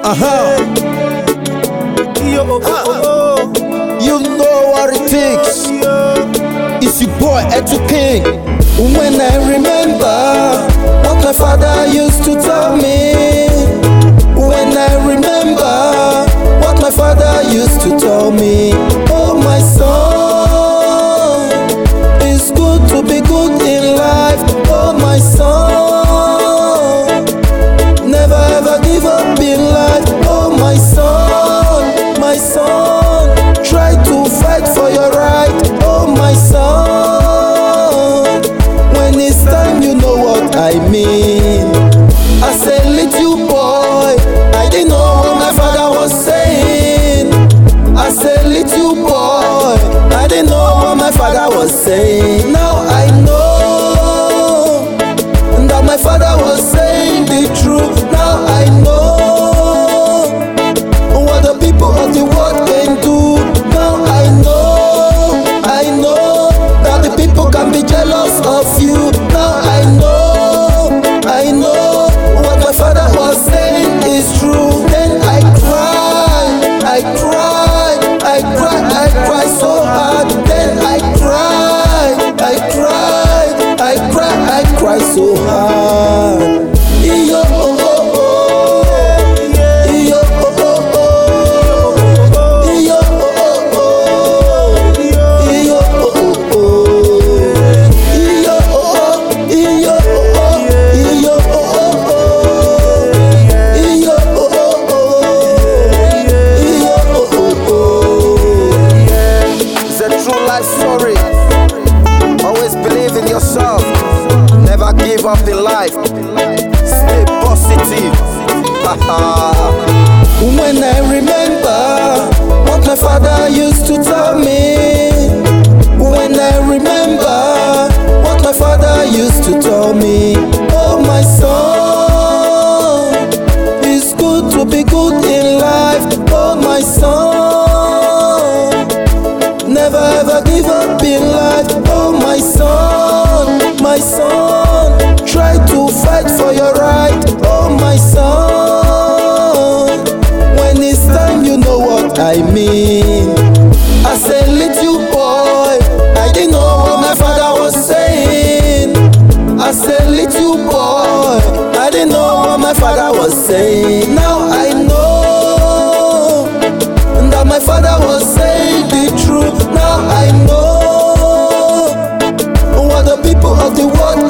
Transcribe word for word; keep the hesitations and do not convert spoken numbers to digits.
Uh-huh. Yo, oh, oh, oh. You know what it takes. It's your boy Etu King. When I remember what my father used to tell me, when I remember what my father used to tell me, oh my son, it's good to be good in life. Oh my son, never ever give up in life. Oh my son, my son, try to fight for your right. Oh my son, when it's time you know what I mean. I said little boy, I didn't know what my father was saying. I said little boy, I didn't know what my father was saying. Now I know that my father was saying the truth. Now I know what the people of the world can do. Now I know, I know that the people can be jealous of you. Now I know, I know what my father was saying is true. Then I cried, I cried, I cried, I cried so hard. Then I cried, I cried, I cried, I cried so hard. Iyo, oh, oh, oh. Iyo, oh, oh, oh. Iyo, oh, oh, oh. Iyo, oh, oh, oh. Iyo, oh, oh. Iyo, oh, oh. Iyo, oh, oh, oh. Iyo, oh, oh, oh. Iyo, oh, oh, oh. It's a true life story. Always believe in yourself. Never give up in life. Stay positive. When I remember what my father used to tell me, when I remember what my father used to tell me, oh my son, it's good to be good in life. Oh my son, never ever give up in life. Oh my son, my son, try to fight for your right. Oh my son, when it's time you know what I mean. I said little boy, I didn't know what my father was saying. I said little boy, I didn't know what my father was saying. Now I know that my father was saying the truth. Now I know what the people of the world